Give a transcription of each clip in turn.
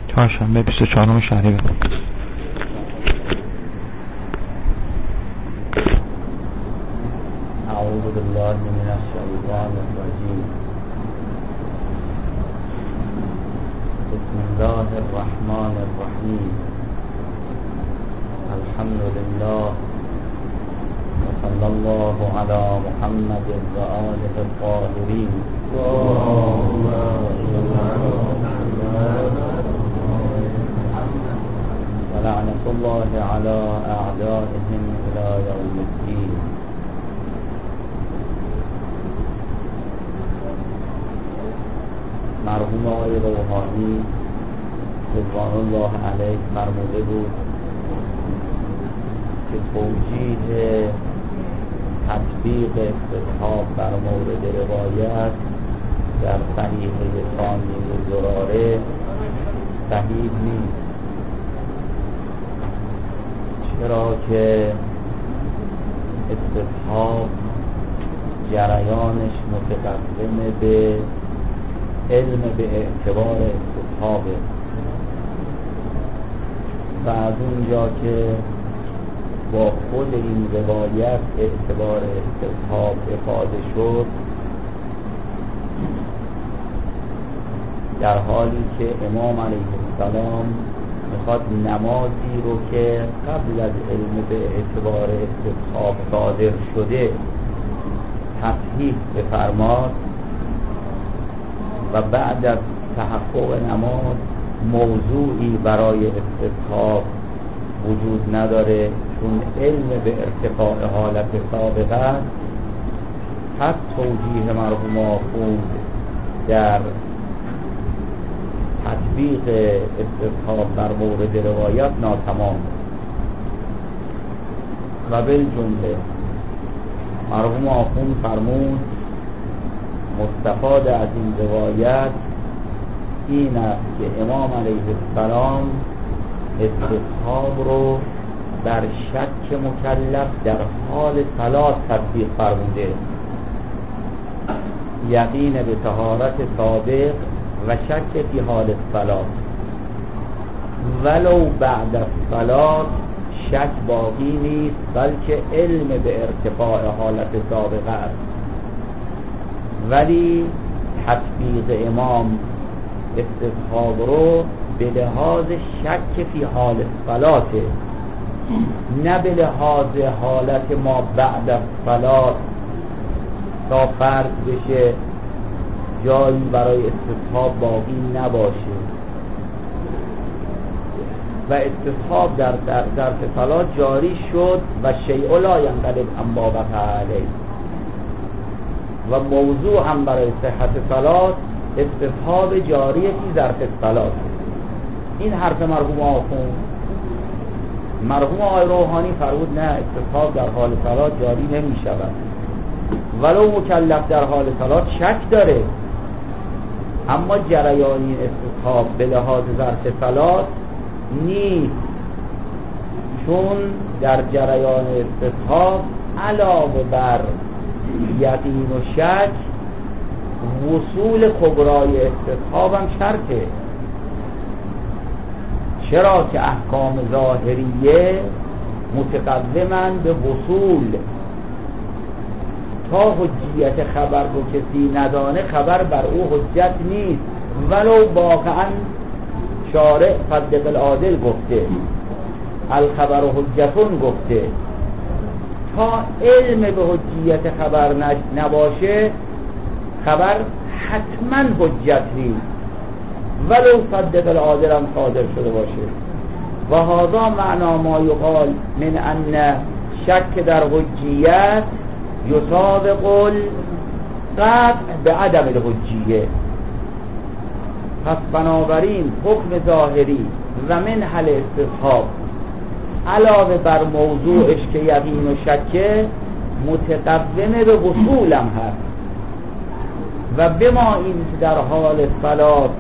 چهارشنبه 24 شهریور. اعوذ بالله من الشیطان الرجیم. بسم الله الرحمن الرحیم. الحمد لله وصلی الله علی محمد و آله الطاهرین. ولعنة الله على أعدائهم إلى يوم الدين. مرحوم آقای روحانی رضوان الله علیه فرموده بود که توجیه تطبیق استصحاب بر مورد روایت در صحیحه ثانی زراره صحیح نیست، چرا که استصحاب جریانش متقدم به علم به اعتبار استصحابه و از اونجا که با خود این روایت اعتبار استصحاب افاده شد، در حالی که امام علیه السلام میخواد نمازی رو که قبل از علم به اعتبار استصحاب صادر شده تصحیح بفرماد و بعد از تحقق نماز موضوعی برای استصحاب وجود نداره، چون علم به ارتفاع حالت سابقه است، پس توجیه مرحوم آخوند در تطبیق استصحاب بر مورد روایت ناتمام و بالجمله مرحوم آخوند فرمود مستفاد از این روایت این است که امام علیه السلام استصحاب رو بر شک مکلف در حال صلات تطبیق فرموده، یقین به طهارت سابق و شک فی حال صلات، ولو بعد از صلات شک باقی نیست بلکه علم به ارتفاع حالت سابقه است، ولی تطبیق امام استصحاب رو به لحاظ شک فی حال صلاته، نه به لحاظ حالت ما بعد از صلات تا فرض بشه جایی برای استصحاب باقی نباشه و استصحاب در ظرف صلات جاری شد و شیء لا ینقلب عن بابه علیه و موضوع هم برای صحت صلات استصحاب جاری فی ظرف صلات. این حرف مرحوم آخوند. مرحوم آقای روحانی فرمود نه، استصحاب در حال صلات جاری نمی شود، ولو مکلف در حال صلات شک داره، اما جریان این استصحاب به لحاظ ظرف صلات نیست، چون در جریان استصحاب علاوه بر یقین و شک وصول کبرای استصحاب هم شرطه، چرا که احکام ظاهریه متقدمن به وصول، تا حجیت خبر رو کسی ندانه خبر بر او حجت نیست، ولو واقعا شارع صدق العادل گفته الخبر حجتون گفته، تا علم به حجیت خبر نباشه خبر حتما حجت نیست، ولو صدق العادل هم صادر شده باشه. و هذا معنا ما یقال من ان شک در حجیت یسابق القطع به عدم الحجیه. پس بنابراین حکم ظاهری و منحل استصحاب علاوه بر موضوعش که یقین و شکه متقدمه به وصولم هست و بما این که در حال صلات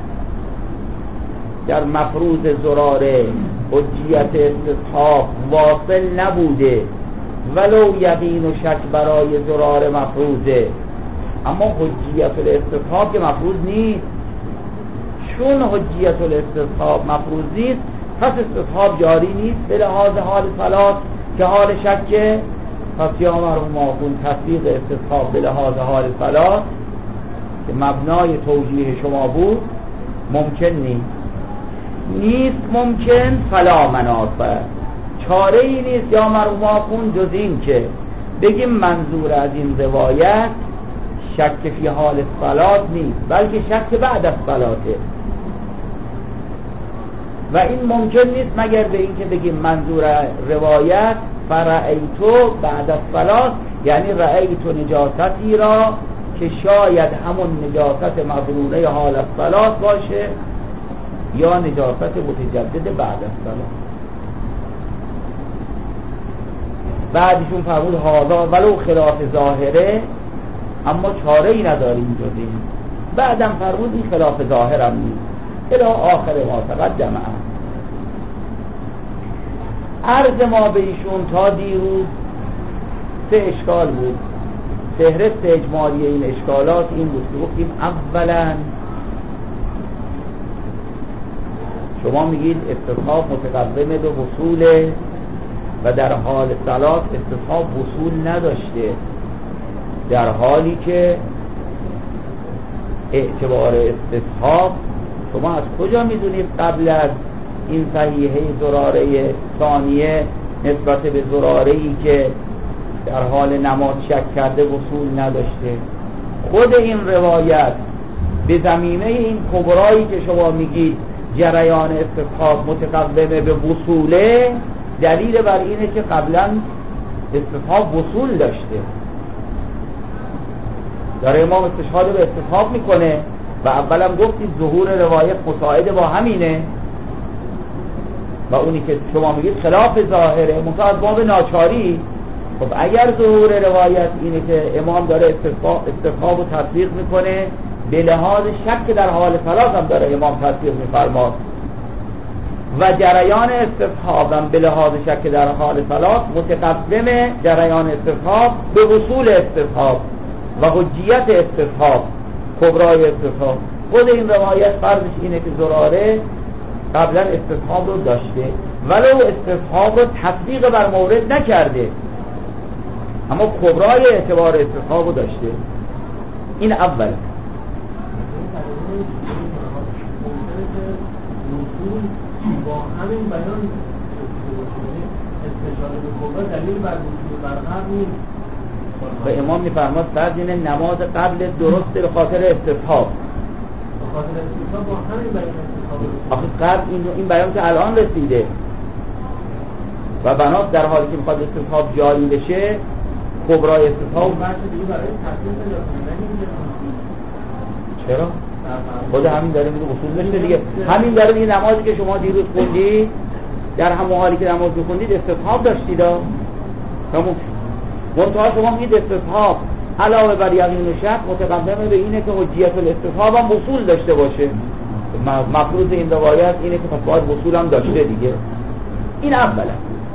در مفروض زراره حجیت استصحاب واصل نبوده، ولو یقین و شک برای زراره مفروضه، اما حجیت الاستصحاب که مفروض نیست، چون حجیت الاستصحاب مفروض نیست پس استصحاب جاری نیست به لحاظ حال صلات که حال شکه. پس یا مرحوم آخوند تصدیق استصحاب به لحاظ حال صلات که مبنای توجیه شما بود ممکن نیست ممکن فلا منافع، چاره ای نیست یا مرحوم آخوند جز این که بگیم منظور از این روایت شک فی حال صلات نیست بلکه شک بعد از صلاته و این ممکن نیست مگر به این که بگیم منظور روایت فرأیتو بعد از صلات یعنی رأیتو نجاستی را که شاید همون نجاست مظنونه حال از صلات باشه یا نجاست متجدد بعد از صلات. بعدشون فرمود هذا ولو خلاف ظاهره اما چاره ای نداریم جز این. بعدم فرمود این خلاف ظاهرم نیست الی آخر ما تقدم. عرض ما به ایشون تا دیروز 3 اشکال بود. فهرست اجمالی این اشکالات این بود که گفتیم اولا شما میگید استصحاب متقدمه به وصوله و در حال صلات استصحاب وصول نداشته، در حالی که اعتبار استصحاب شما از کجا میدونید قبل از این صحیحه زراره ثانیه نسبت به زراره‌ای که در حال نماز شک کرده وصول نداشته؟ خود این روایت به زمینه این کبرایی که شما میگید جریان استصحاب متقدمه به وصوله دلیل بر اینه که قبلا استصحاب وصول داشته. داره امام استشهاد به استصحاب میکنه و اولم گفتید ظهور روایت مساعد با همینه و اونی که شما میگید خلاف ظاهره منتها از باب ناچاری. خب اگر ظهور روایت اینه که امام داره استصحاب رو تطبیق میکنه به لحاظ شک در حال صلات هم داره امام تطبیق میفرماد و جریان استصحاب هم به لحاظ شک در حال صلات متقدم جریان استصحاب به وصول استصحاب و حجیت استصحاب کبرای استصحاب. خود این روایت فرضش اینه که زراره قبلا استصحاب رو داشته ولو استصحاب رو تطبیق بر مورد نکرده اما کبرای اعتبار استصحاب رو داشته. این اول. با همین بیان استشاره به کبرا دلیل بر وجود برقرار نیست و امام میفرماد فرض اینه نماز قبل درست به خاطر استصحاب به خاطر استصحاب با همین بیان استصحاب آخه قبل این بیان که الان رسیده و بناس در حالی که میخواد استصحاب جاری بشه کبرای استصحاب بحث دیگه برای تصدیق نمیگه. چرا؟ خود همین داره میگه اصول داشته دیگه. همین داره میگه نمازی که شما دیروز خوندید در همون حالی که نماز می‌خوندید استصحاب داشتید تمام. منتها شما میگید استصحاب علاوه بر یقین و شک متقدمه به اینه که حجیت الاستصحاب هم وصول داشته باشه. مفروض این روایت اینه که پس باید وصول هم داشته دیگه. این اولا.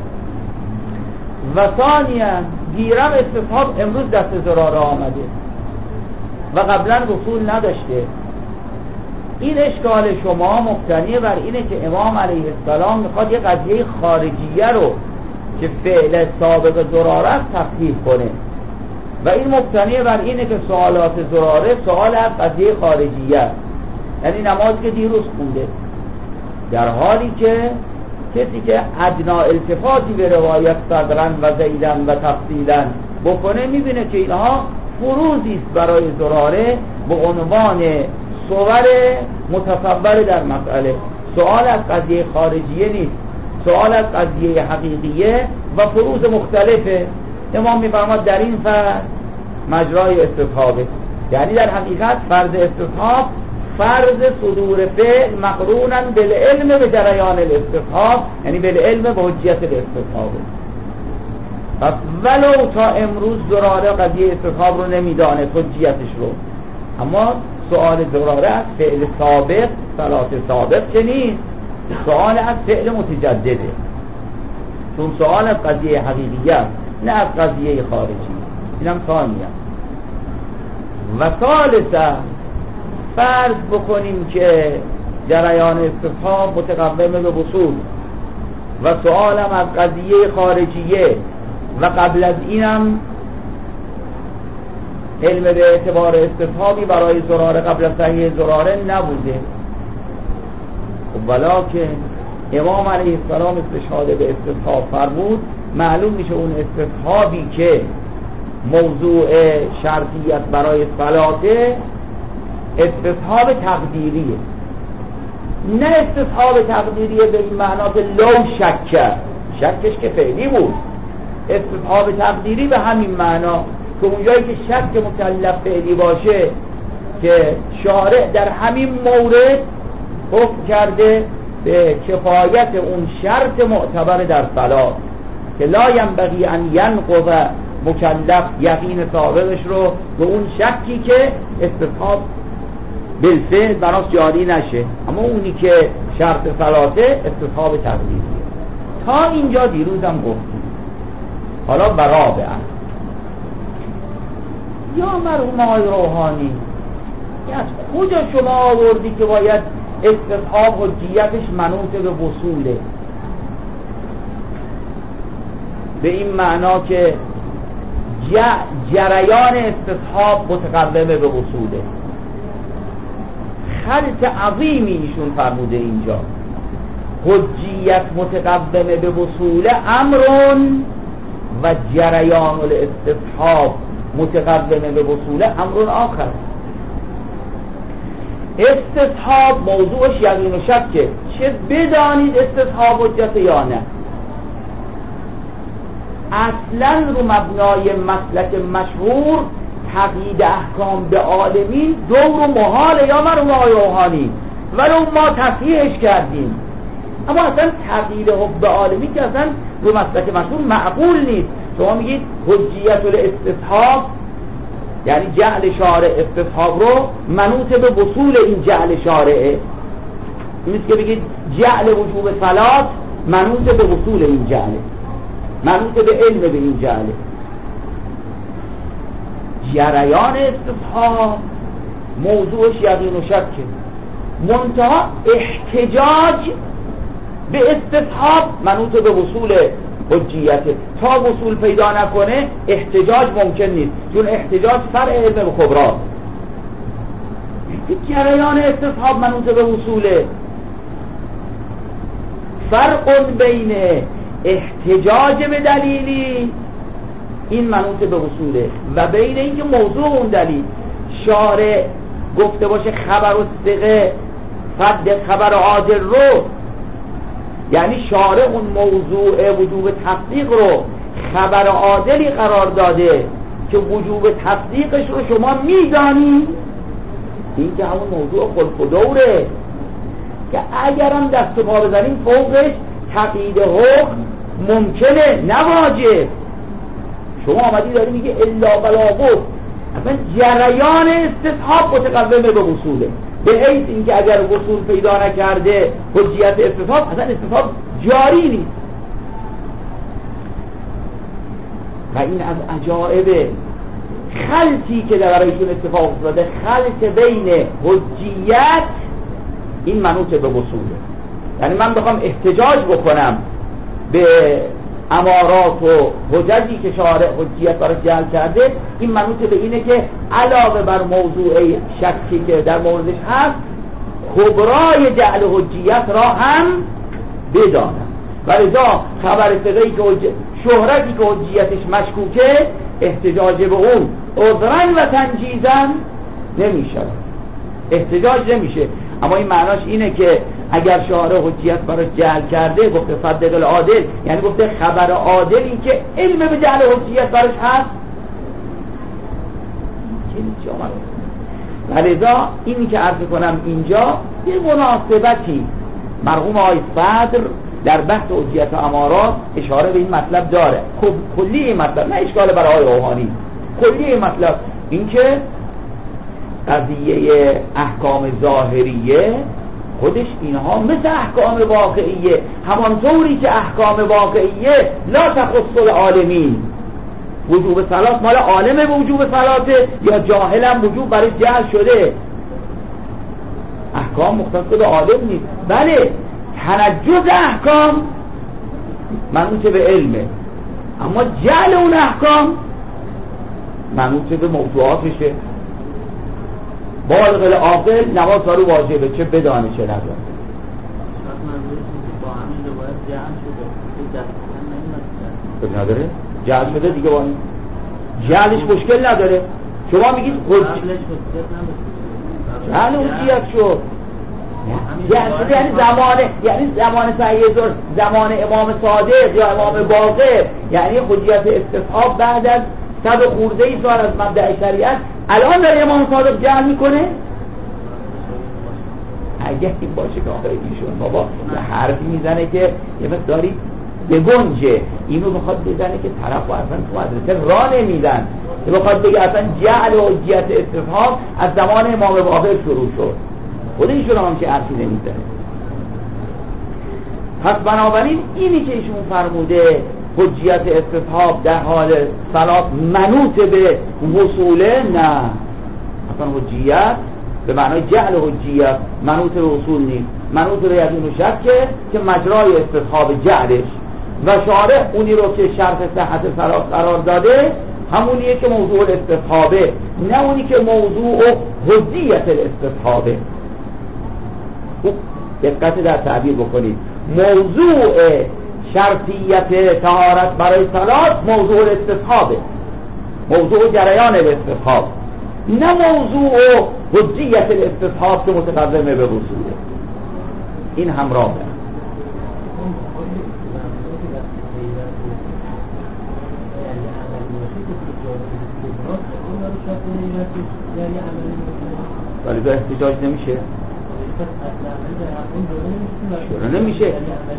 و ثانیا گیرم استصحاب امروز دست زراره آمده و قبلا وصول نداشته. این اشکال شما مبتنی بر اینه که امام علیه السلام میخواد یه قضیه خارجیه رو که فعل سابق زراره است تفسیر کنه و این مبتنی بر اینه که سوالات زراره سوال از قضیه خارجیه است. یعنی نمازی که دیروز خونده در حالی که کسی که ادنا التفاتی به روایت صدرن و زیدن و تفصیلا بکنه میبینه که اینها فروضی است برای زراره به عنوان صور متصور در مسئله. سوال از قضیه خارجیه نیست، سوال از قضیه حقیقیه و فروض مختلفه. امام میفرماد در این فرض مجرای استصحابه، یعنی در حقیقت فرض استصحاب فرض صدور فعل مقرونن بالعلم به جریان الاستصحاب، یعنی بالعلم به حجیت الاستصحاب. پس ولو تا امروز زراره قضیه استصحاب رو نمیدانه حجیتش رو، اما سوال زراره از فعل سابق صلات سابق که نیست، سوال از فعل متجدده، چون سوال از قضیه حقیقیه نه از قضیه خارجی. اینم ثانیه. و ثالثا فرض بکنیم که جریان استصحاب متقوم به وصول و سوالم از قضیه خارجیه و قبل از اینم علم به اعتبار استصحابی برای زراره قبل از صحیح زراره نبوده. خب ولکن امام علیه السلام استشهاد به استصحاب فرمود، معلوم میشه اون استصحابی که موضوع شرطیت برای صلاته استصحاب تقدیریه، نه استصحاب تقدیریه به این معنا که لو شکش که فعلی بود. استصحاب تقدیری به همین معنا که اونجایی که شک مکلف فعلی باشه که شارع در همین مورد حکم کرده به کفایت اون شرط معتبر در صلات که لا ینبغی ان ینقض مکلف یقین سابقش رو به اون شکی که استصحاب بالفعل براش جاری نشه، اما اونی که شرط صلاته استصحاب تقدیریه. تا اینجا دیروزم گفتیم. حالا برابعه یا مرحوم آقای روحانی از کجا شما آوردی که باید استصحاب حجیتش منوط به وصوله؟ به این معنا که جریان استصحاب متقومه به وصوله. خلط عظیمی ایشون فرموده اینجا. حجیت متقومه به وصوله امرون و جریان الاستصحاب متقومه به وصوله امرون آخر. استصحاب موضوعش یقین و شکه، چه بدانید استصحاب حجت یا نه. اصلا رو مبنای مسلک مشهور تقیید احکام به عالمین دور و محاله یا مرحوم آقای روحانی، ولو ما تصحیحش کردیم، اما اصلا تقیید حکم به عالمین که اصلا رو مسلک مشهور معقول نیست. شما میگید حجیت الاستصحاب یعنی جعل شارع استصحاب رو منوط به وصول این جعل شارعه، نیست که بگید جعل وجوب صلات منوط به وصول این جعله، منوط به علم به این جعله. جریان استصحاب موضوعش یقین و شکه، منتها احتجاج به استصحاب منوط به وصول حجیته. تا وصول پیدا نکنه احتجاج ممکن نیست، چون احتجاج فرع علم کبرا. جریان استصحاب منوط به وصوله. فرق بین احتجاج به دلیلی این منوط به وصوله و بین اینکه موضوع اون دلیل شارع گفته باشه خبر و ثقه قد خبر عادل رو، یعنی شارع اون موضوع وجوب تصدیق رو خبر عادلی قرار داده که وجوب تصدیقش رو شما میدانی، این که همون موضوع خلق و دوره که اگرم دست و پا بزنیم فوقش تقیید حکم ممکنه نه واجب. شما آمدی داری میگه الا بلاغه، اصلا جریان استصحاب متقومه به وصوله، به حیث اینکه اگر وصول پیدا نکرده حجیت استصحاب اصلا استصحاب جاری نیست. و این از عجائب خلطی که در برایشون اتفاق افتاده، خلط بین حجیت این منوط به وصوله. یعنی من بخوام احتجاج بکنم به امارات و حججی که شارع حجیت برای جعل کرده، این منوط به اینه که علاوه بر موضوع شکی که در موردش هست کبرای جعل حجیت را هم بدانم. و لذا خبر ثقه‌ای که شهرتی که حجیتش مشکوکه احتجاج به اون عذرن و تنجیزن نمیشه، احتجاج نمیشه. اما این معناش اینه که اگر شارع حجیت براش جعل کرده گفته صدق العادل، یعنی گفته خبر عادلی که علم به جعل حجیت براش هست، و لذا اینی که عرض کنم اینجا یه مناسبتی مرحوم آقای صدر در بحث حجیت و امارات اشاره به این مطلب داره. کلی این مطلب، نه اشکال برای آقای روحانی، کلی این مطلب این که قضیه احکام ظاهریه خودش اینها مثل احکام واقعیه، همانطوری که احکام واقعیه لا تخص العالمین، وجوب صلات مال عالمه به وجوب صلاته یا جاهلم وجوب برای جهل شده. احکام مختص به عالم نیست. بله تنجز احکام منوط به علمه، اما جعل اون احکام منوط به موضوعاتشه. بالغ العاقل نماز کارو واجبه، چه بدانه چه ندانه. نداره جعل شده دیگه، با این جعلش مشکل نداره. شما میگید جعل حجیت شد، یعنی زمان سیدور، زمان امام صادق یا امام باقر، یعنی حجیت استصحاب بعد از 100 خورده ای سال از مبدأ شریعت الان داره امام صادق جعل میکنه. اگه این باشه که آخه ایشون بابا حرفی میزنه که یه مقداری بگنجه، اینو بخواد بزنه که طرف و اصلا تو مدرسه راه نمیدن، که بخواد بگه اصلا جعل و حجیت استصحاب از زمان امام باقر شروع شد، خود ایشون هم که حرفی نمیزنه. پس بنابراین اینی که ایشون فرموده حجیت استصحاب در حال صلات منوط به وصوله، نه اصلا حجیت به معنای جعل حجیت منوط به وصول نیست، منوط به یقین و شکه که مجرای استصحاب جعلش، و شارح اونی رو که شرط صحت صلات قرار داده همونیه که موضوع استصحابه، نه اونی که موضوع حجیت استصحابه. خوب دقت در تعبیر بکنید، موضوع شرطیت طهارت برای صلات موضوع استصحابه، موضوع جریان الاستصحاب، نه موضوع حجیت الاستصحاب که متقدمه به وصوله. این همراه ولی به احتجاج نمیشه، چرا نمیشه؟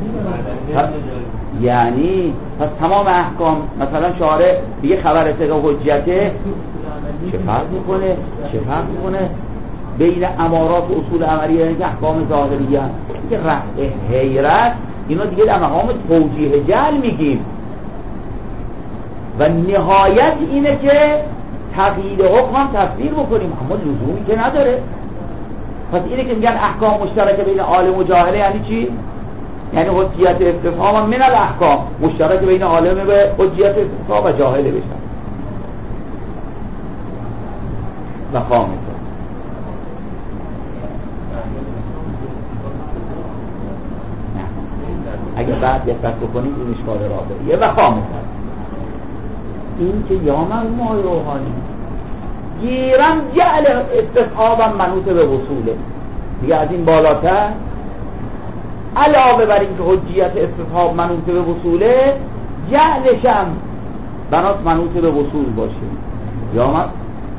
یعنی پس تمام احکام، مثلا شارع دیگه خبر ثقه حجته، چه فرق میکنه بین امارات و اصول عملیه؟ یعنی احکام ظاهریه که رفع حیرت اینا دیگه در مقام توجیه جعل میگیم، و نهایت اینه که تقیید حکم هم تصویر بکنیم، اما لزومی که نداره. پس اینه که میگن احکام مشترک بین عالم و جاهله، یعنی چی؟ یعنی حجیت استصحاب هم من الاحکام مشترک بین عالم به حجیت استصحاب و جاهله بشن. و خامسه اگه بعد دقت بکنید این اشکال رابطیه. و خامسه این که یا مرموم روحانی گیرم جعل استصحابم منوط به وصوله، دیگه از این بالاتر علاوه بر این که حجیت استصحاب منوط به وصوله، جعلشم بنات منوط به وصول باشه. یا من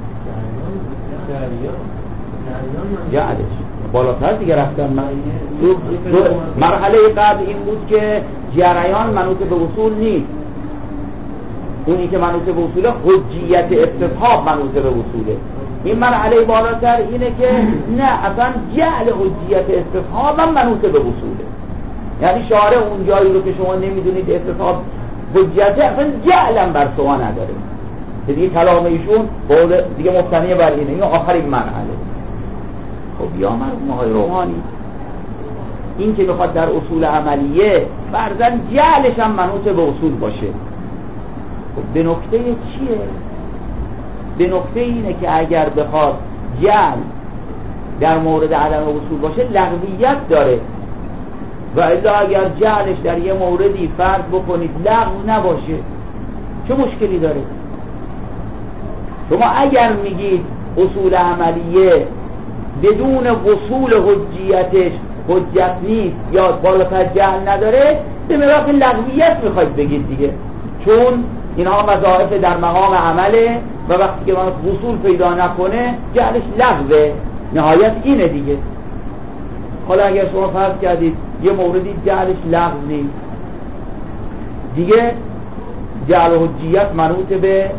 جعلش بالاتر دیگه رفتن. من مرحله قبل این بود که جریان منوط به وصول نیست، اونی که منوط به وصوله حجیت استصحاب منوط به وصوله. این مرحله بالاتر اینه که نه اصلا جعل حجیت استصحاب هم منوط به وصوله، یعنی شارع اون جایی رو که شما نمیدونید استصحاب حجیت اصلا جعلم بر شما نداره. دیگه کلام ایشون دیگه مبتنی بر اینه، این آخرین مرحله. خب یا مرحوم روحانی این که بخواد در اصول عملیه فرضاً جعلش هم منوط به اصول باشه، به نکته چیه؟ به نکته اینه که اگر بخواد جعل در مورد عدم وصول باشه لغویت داره، و اذا اگر جعلش در یه موردی فرض بکنید لغو نباشه چه مشکلی داره؟ شما اگر میگید اصول عملیه بدون وصول حجیتش حجت نیست یا بالاتر جعل نداره، به مراق لغویت میخواید بگید دیگه، چون اینها وظایف در مقام عمله و وقتی که وصول پیدا نکنه جعلش لغوه. نهایت اینه دیگه. حالا اگر شما فرض کردید یه موردی جعلش لغو نیست، دیگه جعل حجیت منوط به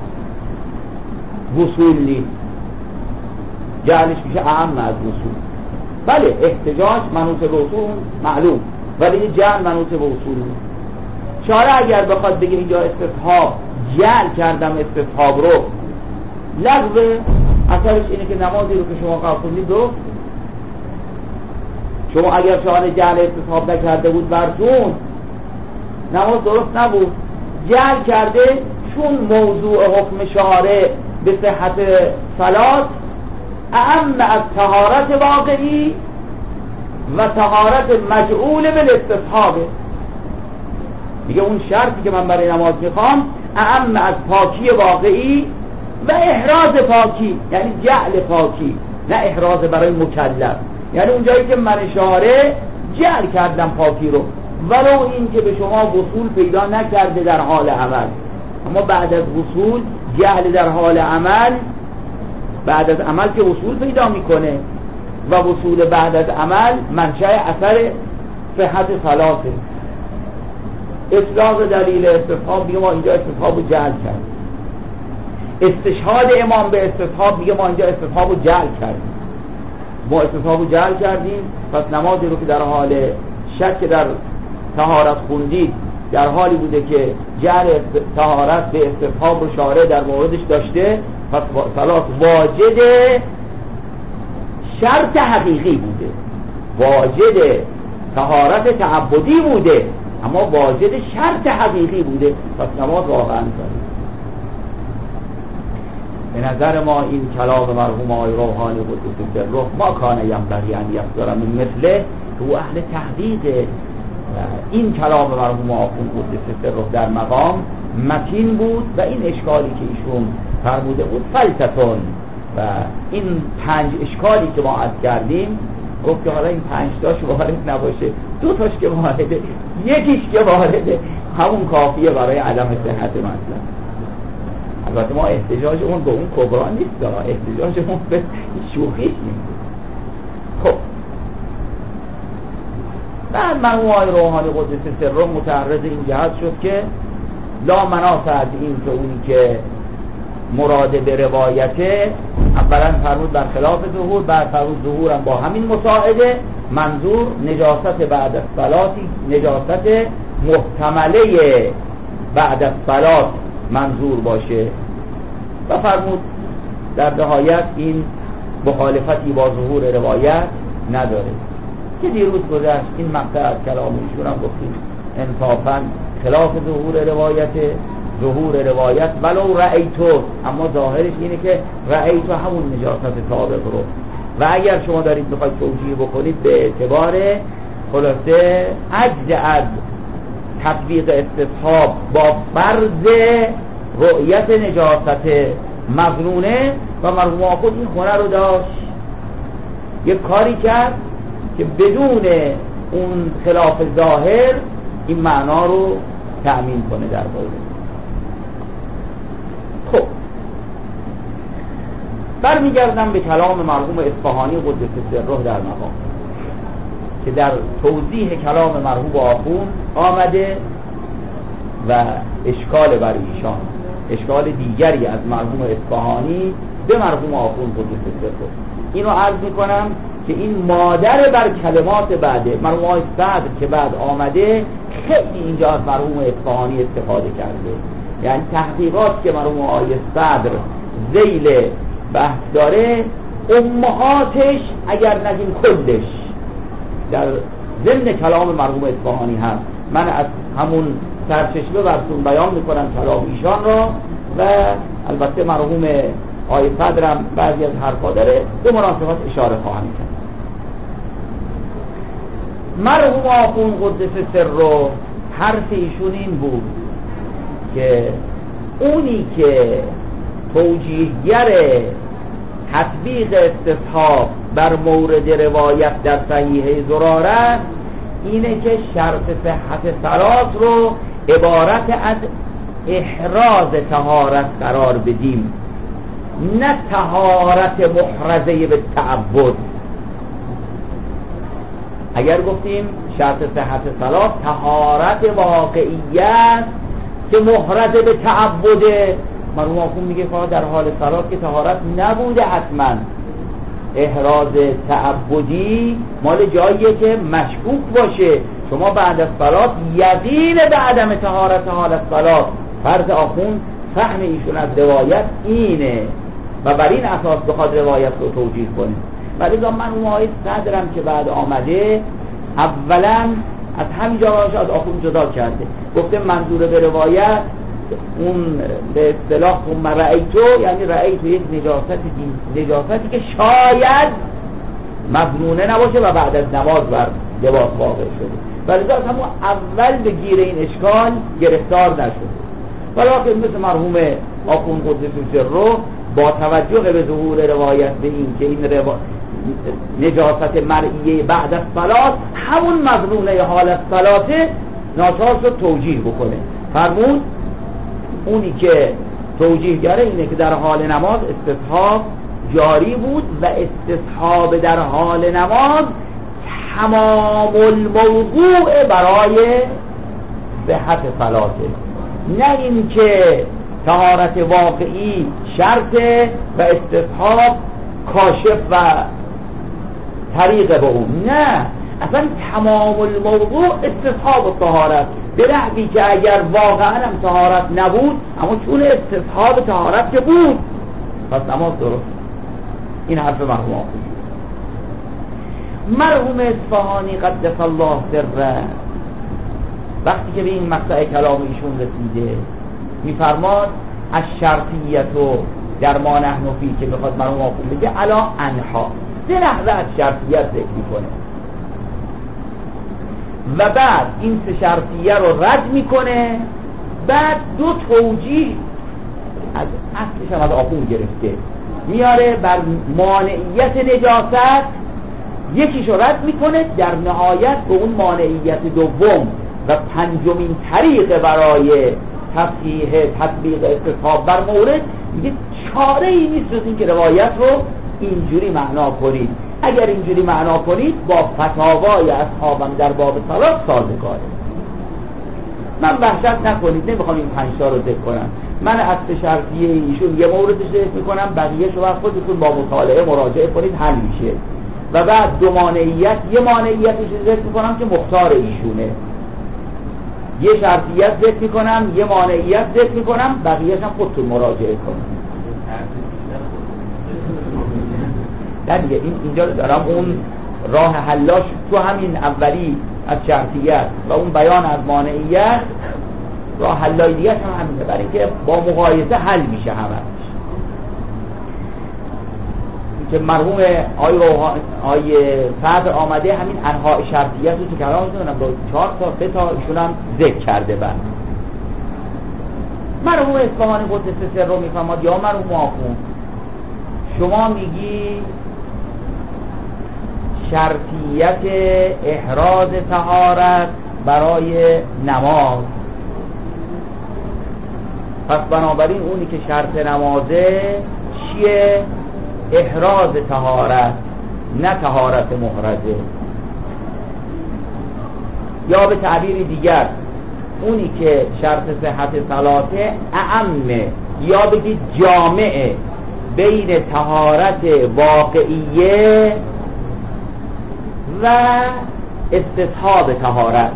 وصول نیست، جعلش میشه اعم از وصول. بله احتجاج منوط به وصول معلوم، ولی جعل منوط به وصول نیست. شارع اگر بخواد بگه اینجا استصحاب جعل کردم استصحاب رو لغوه، اثرش اینه که نمازی رو که شما قبول کنید درست شما اگر شارع جهل استصحاب نکرده بود براتون نماز درست نبود. جهل کرده چون موضوع حکم شارع به صحت صلات اعم از طهارت واقعی و طهارت مجعول بالاستصحابه. میگه اون شرطی که من برای نماز میخوام اعم از پاکی واقعی و احراز پاکی، یعنی جعل پاکی، نه احراز برای مکلف. یعنی اونجایی که من شارع جعل کردم پاکی رو، ولو این که به شما وصول پیدا نکرده در حال عمل، اما بعد از وصول جعل در حال عمل، بعد از عمل که وصول پیدا میکنه و وصول بعد از عمل منشأ اثر صحت صلاته. اطلاق دلیل استصحاب میگه ما اینجا استصحاب رو جعل کرد، استشهاد امام به استصحاب میگه ما اینجا استصحاب رو جعل کردیم. ما استصحاب رو جعل کردیم، پس نمازی رو که در حال شک در طهارت خوندید در حالی بوده که جعل طهارت به استصحاب رو شارع در موردش داشته، پس صلات واجد شرط حقیقی بوده، واجد طهارت تعبدی بوده، اما واجد شرط حقیقی بوده، پس نماز واقعا صحیح. به نظر ما این کلام مرحوم آقای روحانی قدس سره ما کان ینبغی ان یصدر من مثله، تو اهل تحقیق این کلام مرحوم آخوند قدس سره در مقام متین بود و این اشکالی که ایشون فرموده بود فلتتون و این 5 اشکالی که ما عرض کردیم، گفت که حالا این 5 تاش وارد نباشه، 2 تاش که وارده، یکیش که وارده، همون کافیه برای عدم صحت مطلب. البته ما احتجاجمون به اون کبرا نیست، احتجاجمون به شوخی نیست. خب بعد مرحوم آقای روحانی قدس سره متعرض این جهت شد که لا مناص از این که اونی که مراد به روایته اولا فرمود برخلاف ظهور، بعد فرمود ظهور هم با همین مساعده، منظور نجاست بعد از صلاتی، نجاست محتمله بعد از صلات منظور باشه و فرمود در نهایت این مخالفتی با ظهور روایت نداره که دیروز گذشت این مقطع از کلام ایشون هم گفتیم انصافا خلاف ظهور روایت ولو رأیتو، اما ظاهرش اینه که رأیتو همون نجاست سابق رو، و اگر شما دارید بخواید توجیه بکنید به اعتبار خلاصه عجز از تطبیق استصحاب با فرض رؤیت نجاست مظنونه، و مرحوم آخوند این هنر رو داشت، یک کاری کرد که بدون اون خلاف ظاهر این معنا رو تأمین کنه در واقع. خب برمیگردم به کلام مرحوم اصفهانی قدس سره در مقام که در توضیح کلام مرحوم آخوند آمده و اشکال بر ایشان، اشکال دیگری از مرحوم اصفهانی به مرحوم آخوند قدس سره. اینو عرض میکنم که این مادر بر کلمات بعده مرحوم آقای صدر که بعد آمده خیلی اینجا از مرحوم اصفهانی استفاده کرده، یعنی تحقیقات که مرحوم آقای صدر ذیل بحث داره امهاتش اگر نگیم کلش در ضمن کلام مرحوم اصفهانی هست. من از همون سرچشمه براتون بیان میکنم کلام ایشان را و البته مرحوم آقای صدرم بعضی از حرفا داره به مناسبت اشاره خواهم کرد. مرحوم آخوند قدس سره حرف ایشون این بود که اونی که توجیهگر تطبیق استصحاب بر مورد روایت در صحیح زراره اینه که شرط صحت صلات رو عبارت از احراز طهارت قرار بدیم، نه طهارت محرزه به تعبد. اگر گفتیم شرط صحت صلات طهارت واقعیت که محرزه به تعبده، مرحوم آخوند میگه فقط در حال صلات که طهارت نبوده حتما، احراز تعبدی مال جاییه که مشکوک باشه. شما بعد از صلات یقین به عدم طهارت حال الصلات، فرض آخوند فهم ایشون از روایت اینه و بر این اساس بخواد روایت رو توجیه کنه. ولی من اون آیه صدرم که بعد آمده اولا از همینجا از آخون جدا کرده، گفته منظور به روایت اون به اصطلاح ثم رأیتو، یعنی رأیتو یک نجاستی که شاید مظنونه نباشه و بعد از نماز بر لباس واقع شده، ولی از همون اول به گیر این اشکال گرفتار نشد. ولی مثل مرحوم آخوند قدس سره با توجه به ظهور روایت به این که این نجاست مرئیه بعد از صلات همون مظنونه حال از صلاته، ناچار شد توجیه بکنه. فرمود اونی که توجیه گره اینه که در حال نماز استصحاب جاری بود و استصحاب در حال نماز تمام الموضوع برای صحت صلاته، نه این که طهارت واقعی شرطه و استصحاب کاشف و طریق به اون، نه، اصلا تمام الموضوع استصحاب و طهارت، به نحوی که اگر واقعا هم طهارت نبود اما چون استصحاب طهارت که بود پس نماز درست. این حرف مرحوم اصفهانی قدس الله سره وقتی که به این مقطع کلام ایشون رسیده میفرماد از شرطیتو در ما نحن فی، که بخواد مرحوم آخوند بگه علا انها، سه نحوه از شرطیت ذکر میکنه و بعد این سه شرطیه رو رد میکنه، بعد دو توجیه از اصلش هم از آخوند گرفته میاره بر مانعیت نجاست، یکیشو رد میکنه، در نهایت به اون مانعیت دوم و پنجمین طریق برای تصحیح تطبیق استصحاب بر مورد میگه چاره ای نیست جز این که روایت رو اینجوری معنا کنید. اگر اینجوری معنا کنید با فتاوای اصحابم در باب صلات سازگاره. من وحشت نکنید، نمیخوام این 5 تا رو ذکر کنم، من اصل شرطیه ایشون یه موردش ذکر میکنم، بقیه شما خودتون با مطالعه مراجعه کنید حل میشه، و بعد دو مانعیت، یه مانعیتش ذکر میکنم که مختار ایشونه، یه شرطیت ذکر میکنم، یه مانعیت ذکر میکنم، بقیه‌اش هم خودتون مراجعه کنید. نه دیگه اینجا دارم اون راه حلاش تو همین اولی از شرطیت و اون بیان از مانعیت، راه حلای دیگه هم همینه، برای اینکه با مقایسه حل میشه همش. که مرحوم آیه صدر آمده همین انواع شرطیت رو که کلام می‌کنم با 4 تا 3 تا ایشون هم ذکر کرده. بعد مرحوم اصفهانی قدس سره رو میفهمد یا مرحوم آخوند شما میگی شرطیت احراز طهارت برای نماز، پس بنابراین اونی که شرط نمازه چیه؟ احراز طهارت، نه طهارت محرزه. یا به تعبیر دیگر اونی که شرط صحت صلاته اعمه یا بگید جامعه بین طهارت واقعیه و استصحاب طهارت.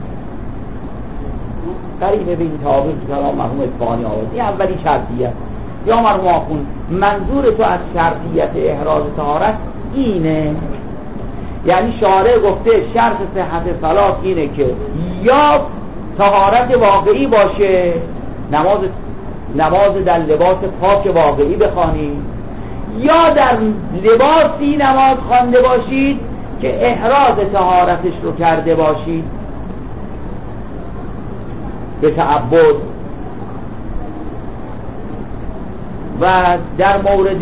قریبه به این تعابیر که کلام مرحوم اصفهانی آورد. این اولی شرطیت. یا مرحوم آخوند منظور تو از شرطیت احراز طهارت اینه، یعنی شارع گفته شرط صحت صلات اینه که یا طهارت واقعی باشه، نماز در لباس پاک واقعی بخوانید، یا در لباسی نماز خوانده باشید که احراز طهارتش رو کرده باشید به تعبد. و در مورد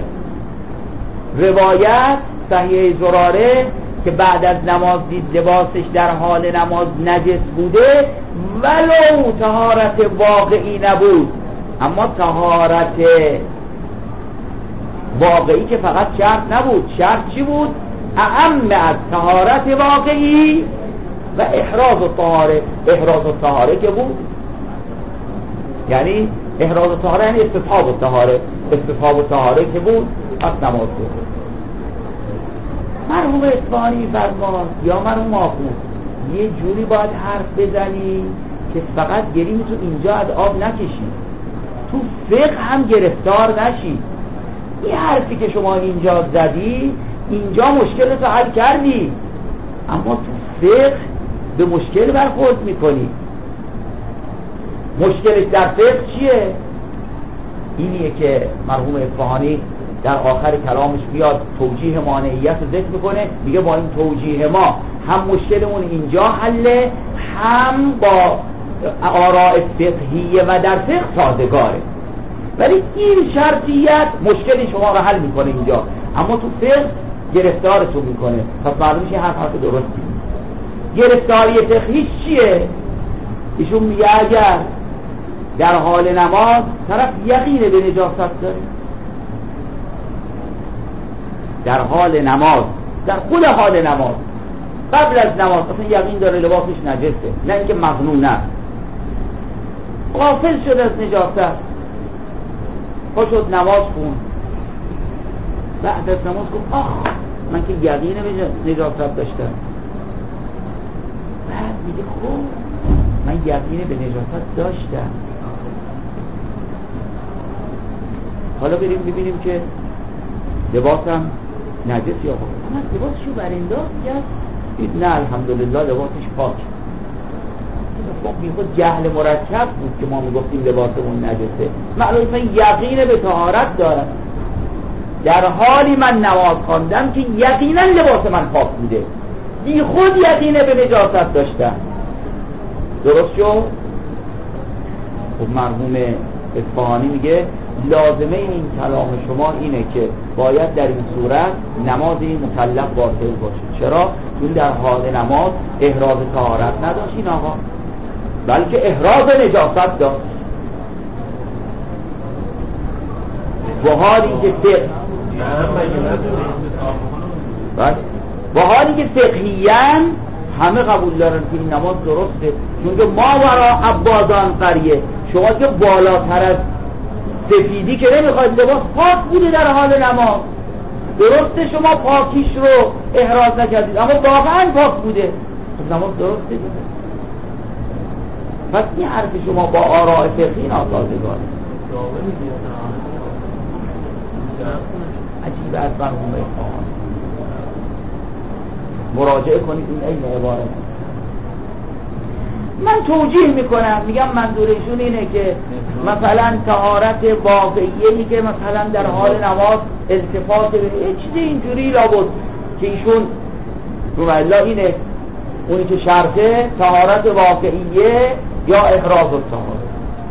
روایت صحیح زراره که بعد از نماز دید لباسش در حال نماز نجس بوده ولو طهارت واقعی نبود، اما طهارت واقعی که فقط شرط نبود، شرط چی بود؟ اعم از طهارت واقعی و احراز الطهاره که بود، یعنی احراز الطهاره یعنی استصحاب الطهاره که بود، پس نماز بود. مرحوم اصفهانی فرمان یا مرحوم آخوند یه جوری باید حرف بزنی که فقط گریم تو اینجا از آب نکشی، تو فقه هم گرفتار نشی. این حرفی که شما اینجا زدی اینجا مشکل تو حل کردی، اما تو فقه به مشکل برخورد میکنی. مشکلش در فقه چیه؟ اینیه که مرحوم اصفهانی در آخر کلامش بیاد توجیه مانعیت رو ذکر میکنه، میگه با این توجیه ما هم مشکلمون اینجا حله، هم با آراء فقهیه و در فقه سازگاره. ولی این شرطیت مشکل شما رو حل میکنه اینجا، اما تو فقه گرفتارتون میکنه. پس معلومه این حرف درستی. گرفتاری فقهی چیه؟ ایشون میگه اگر در حال نماز طرف یقین به نجاست داره، در حال نماز، در خود حال نماز، قبل از نماز اصلا یقین داره لباسش نجسه، نه اینکه مظنون است، غافل شد از نجاست، پا شد نماز خوند، بعد از نماز گفت آخ من که یقین به نجاست داشتم. بعد میگه خب من یقین به نجاست داشتم، حالا بریم ببینیم که لباسم نجس یا پاک. اما لباسشو برانداز کرد، دید نه الحمدلله لباسش پاک. خب جهل مرکب بود که ما میگفتیم لباسمون نجسه. معلومه یقین به طهارت دارم، در حالی من نماز خواندم که یقینا لباس من پاک بوده، بی خود یقین به نجاست داشتم. درست شد؟ خب مرحوم اصفهانی میگه لازمه این کلام شما اینه که باید در این صورت نماز این مکلف باطل باشه. چرا؟ چون در حال نماز احراز طهارت نداشت این آقا، بلکه احراز نجاست داشت. با حالی که فقهیاً همه قبول دارن که این نماز درسته، چون که ما ورا عبادان قریه، شما که بالاتر از سفیدی که نمیخواید، لباس پاک بوده در حال نماز، درسته شما پاکیش رو احراز نکردید اما واقعا پاک بوده، نماز درسته. پس این حرف شما با آراء فقهی ناسازگاره. عجیب از مرحوم اصفهانی مراجعه کنید این این عبارت. من توجیه میکنم، میگم منظورشون اینه که مثلا طهارت واقعیه‌ای که مثلا در حال نماز التفات به یه چیزی اینجوری لابد که ایشون رو الله اینه، اونی که شرطه طهارت واقعیه یا احراز الطهارت.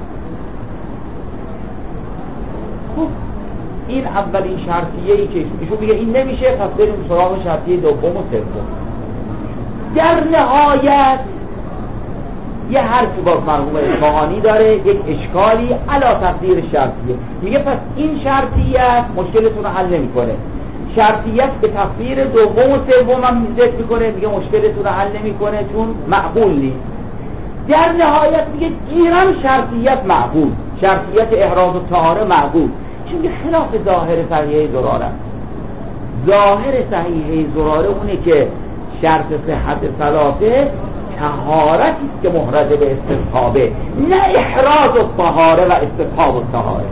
خب این اولین شرطیه‌ای که ایشون میگه این نمیشه، پس بریم سراغ شرطیه دوم و سوم. در نهایت یه حرفی باز مرحوم اصفهانی داره، یک اشکالی علا تقدیر شرطیه. میگه پس این شرطیت مشکلتون رو حل نمیکنه، شرطیت به تفسیر دوم و سوم هم ذکر میکنه، میگه مشکلتون رو حل نمیکنه چون معقول نیست. در نهایت میگه گیرم شرطیت معقول، شرطیت احراز و طهاره معقول، چون خلاف ظاهر صحیحه زراره. ظاهر صحیحه زراره اونه که شرط صحت صلاته طهارتی است که محرز به استصحابه، نه احراز الطهاره و استصحاب الطهاره.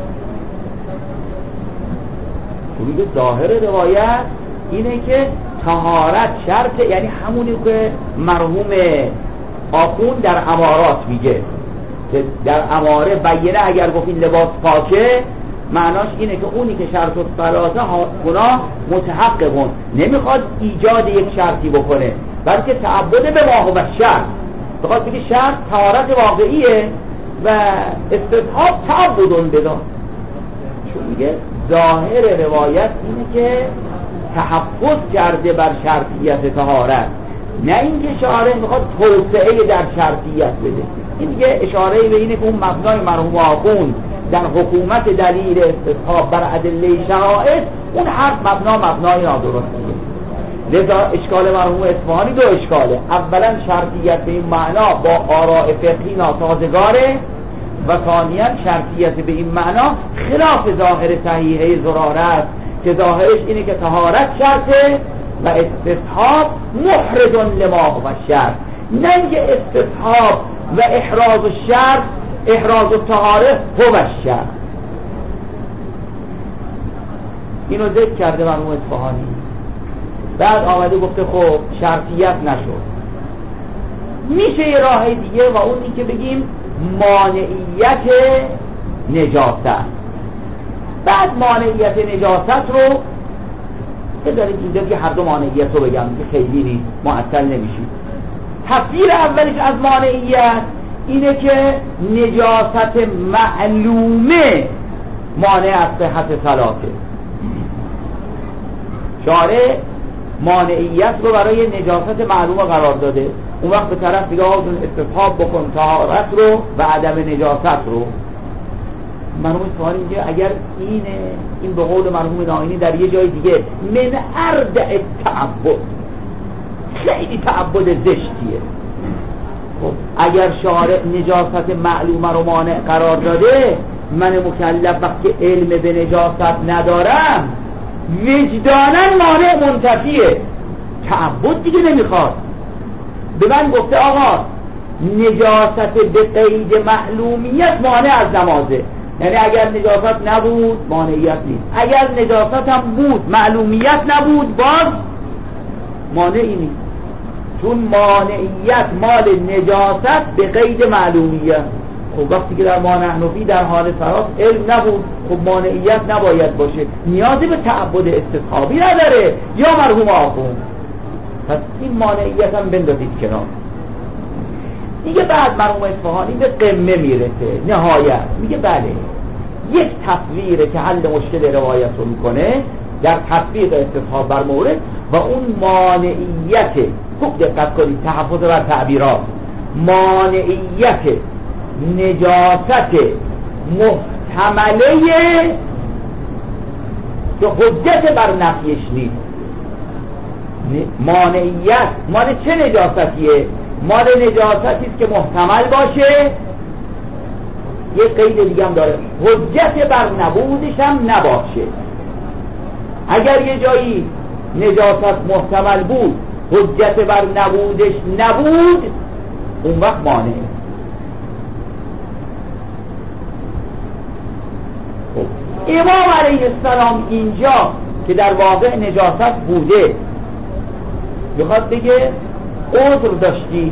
چون ظاهر روایت اینه که طهارت شرط، یعنی همونی که مرحوم آخون در امارات میگه که در اماره بینه اگر گفتین لباس پاکه، معناش اینه که اونی که شرط الصلاته گناه متحققون، نمیخواد ایجاد یک شرطی بکنه بلکه تعبد به ما هو شرط، بخواد بگه شرط طهارت واقعیه و استصحاب تعبدون بدا. چون میگه ظاهر روایت اینه که تحفظ کرده بر شرطیت طهارت، نه اینکه شارع میخواد توسعه در شرطیت بده. این دیگه اشاره به اینه که اون مبنای مرحوم آخوند در حکومت دلیل استصحاب بر ادله شرائع، اون حرف مبنای نادرستیه. لذا اشکال مرحوم اصفهانی دو اشکاله. اولا شرطیت به این معنا با آراء فقهی ناسازگاره و ثانیا شرطیت به این معنا خلاف ظاهر صحیحه زراره است که ظاهرش اینه که طهارت شرطه و استصحاب محرز لما هو شرط، نه اینکه استصحاب و احراز الشرط احراز الطهاره هو الشرط. اینو ذکر کرده مرحوم اصفهانی. بعد آمده گفته خب شرطیت نشد، میشه یه راه دیگه و اونی که بگیم مانعیت نجاست. بعد مانعیت نجاست رو بذارید اینجا که هر دو مانعیت رو بگم که خیلی نیست معطل نمیشید. تفسیر اولش از مانعیت اینه که نجاست معلومه مانع از صحت صلاته. شارع مانعیت رو برای نجاست معلومه قرار داده، اون وقت به طرف دیگه آزون استصحاب بکن طهارت رو و عدم نجاست رو. مرحوم اصفهانی اینجا اگر این به قول مرحوم نائینی در یه جای دیگه من اردع تعبد، خیلی تعبد زشتیه. خب اگر شارع نجاست معلومه رو مانع قرار داده، من مکلف وقتی علم به نجاست ندارم وجداناً مانع منتفیه، تعبد دیگه نمیخواد. به من گفته آقا نجاست به قید معلومیت مانع از نمازه، یعنی اگر نجاست نبود مانعیت نیست، اگر نجاست هم بود معلومیت نبود باز مانعی نیست، چون مانعیت مال نجاست به قید معلومیت. خب وقتی که در ما نحنفی در حال صلاة علم نبود، خب مانعیت نباید باشه، نیازی به تعبد استصحابی نداره یا مرحوم آخون، پس این مانعیت هم بندازید کنار. دیگه بعد مرحوم اصفهانی به قمه میرسه، نهایت میگه بله یک تصویره که حل مشکل روایت رو میکنه در تطبیق استصحاب بر مورد و اون مانعیت، خوب دقت کنید تحفظ بر تعبیرات، مانعیت نجاست محتمله که حجت بر نفیش نیست. مانعیت مال چه نجاستیه؟ مال نجاستی است که محتمل باشه، یه قید دیگه هم داره، حجت بر نبودش هم نباشه. اگر یه جایی نجاست محتمل بود حجت بر نبودش نبود، اون وقت مانع. امام علیه السلام اینجا که در واقع نجاست بوده میخواد بگه عذر داشتی،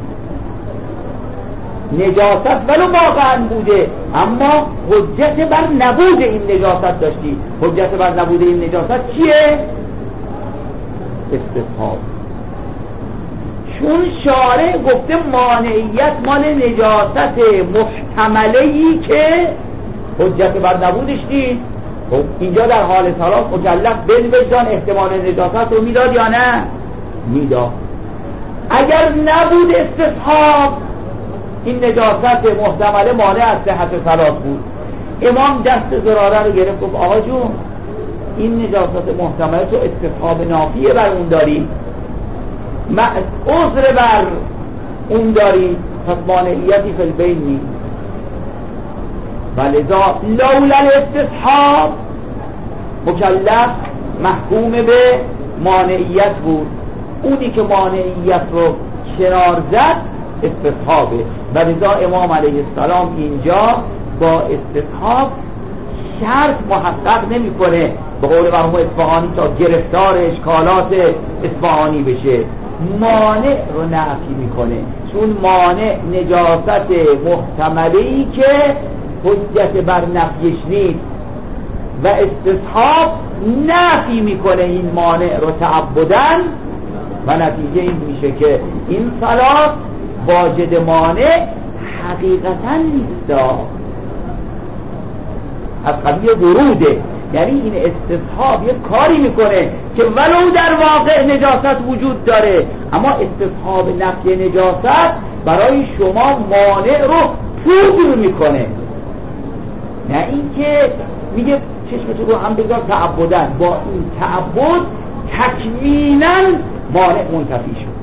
نجاست ولو واقعا بوده اما حجت بر نبود این نجاست داشتی. حجت بر نبود این نجاست چیه؟ استصحاب. چون شارع گفته مانعیت مال نجاست محتمله‌ای که حجت بر نبودش نیست، خب اینجا در حال صلاة مکلف بالوجدان احتمال نجاست رو میداد یا نه؟ میداد. اگر نبود استصحاب این نجاست محتمله مانع از صحت صلاة بود، امام دست زراره رو گرفت گفت آقا جون این نجاست محتمله تو استصحاب نافیه بر اون داری، عذر بر اون داری، پس مانعیتی فی البین نیست. ولذا لولا الاستصحاب مکلف محکوم به مانعیت بود، اونی که مانعیت رو کنار زد استصحابه. ولذا امام علیه السلام اینجا با استصحاب شرط محقق نمی کنه به قول مرحوم اصفهانی تا گرفتار اشکالات اصفهانی بشه، مانع رو نفی میکنه، چون مانع نجاست محتمله‌ای که حجت بر نفیش نیست و استصحاب نفی میکنه این مانع رو تعبدن و نتیجه این میشه که این صلاة واجد مانع حقیقتا نیست، از قبیل وروده. یعنی این استصحاب یک کاری میکنه که ولو در واقع نجاست وجود داره اما استصحاب نفی نجاست برای شما مانع رو پودر میکنه، نه اینکه میگه چشمتو رو هم بذار تعبدن، با این تعبد تکمیلا مانع منتفی شد.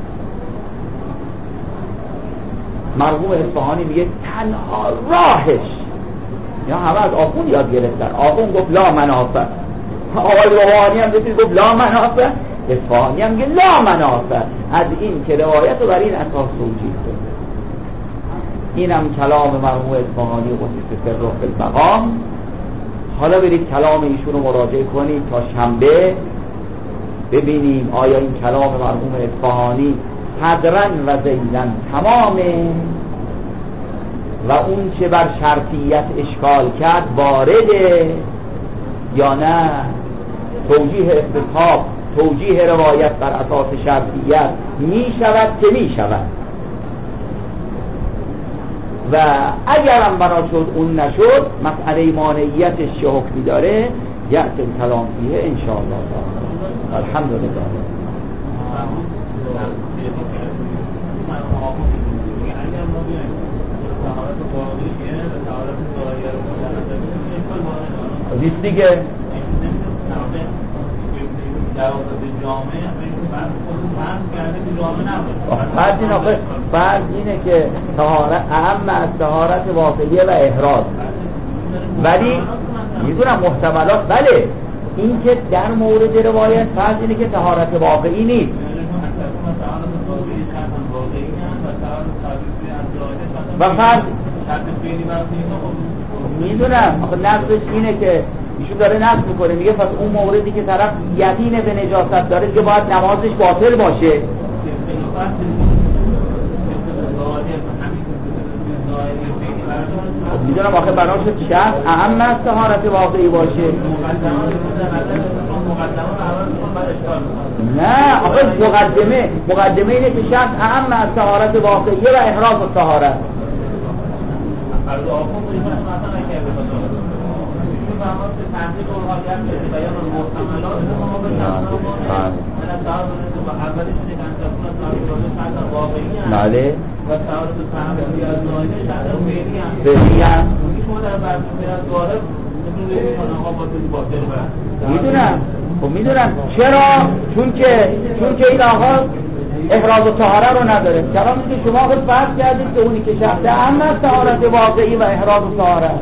مرحوم اصفهانی میگه تنها راهش، یا همه از آخون یاد گرفتن، آخون گفت لا منافع، آقای روحانی هم گفت لا منافع، اصفهانی هم میگه لا منافع، از این که روایت رو بر این اساس توجیه کنه. اینم کلام مرحوم اصفهانی قدس سره فی المقام. حالا برید کلام ایشون رو مراجعه کنید تا شنبه ببینیم آیا این کلام مرحوم اصفهانی حدراً و زیدن تمامه و اون چه بر شرطیت اشکال کرد وارده یا نه. توجیه استصحاب، توجیه روایت بر اساس شرطیت می شود که می شود و اگرم بنا شد اون نشد مسئله مانعیتش چه حکمی داره یأتی الکلام فیه انشاءالله. الحمدلله. نیست دیگه فرض اینه که طهارت اهم از طهارت واقعیه و احراز، ولی میدونم محتملات بله این که در مورد روایت فرض اینه که طهارت واقعی نیست. و فرض میدونم آخه نقصش اینه که ایشون داره نقص میکنه میگه پس اون موردی که طرف یقین به نجاست داره که باید نمازش باطل باشه. میدونم آخه بناش شخص اهم از طهارت واقعی باشه. نه آخه مقدمه اینه که شخص اهم از طهارت واقعی و احراز الطهارت. بله میدونم چرا چون که این آقا احراز و طهاره رو نداره. کلامی که شما خود فرض کردید که اونی که شخص اهم از طهارت واقعی و احراز و طهاره.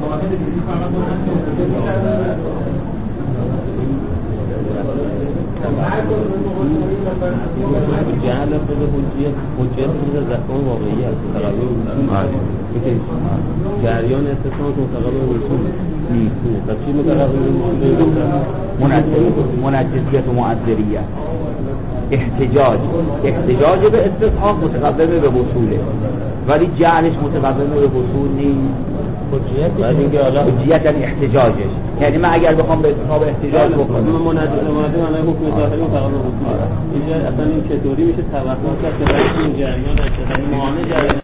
جهل خود حجیت خود زکان واقعی است متقابل رسول جریان استثناء متقابل رسول نیست. پس چی متقابل رسول؟ منجزیت و معذریت. احتجاج به استصحاب متقابل به وصوله ولی جعلش متقابل به وصول نیست. حجیت یعنی احتجاجش، یعنی من اگر بخوام به استصحاب احتجاج بکنم منجز معنی حکم ظاهری متقابل وصول اینجا اصلا این چطوری میشه توهم کرد که این جریان اصلا معنی جریان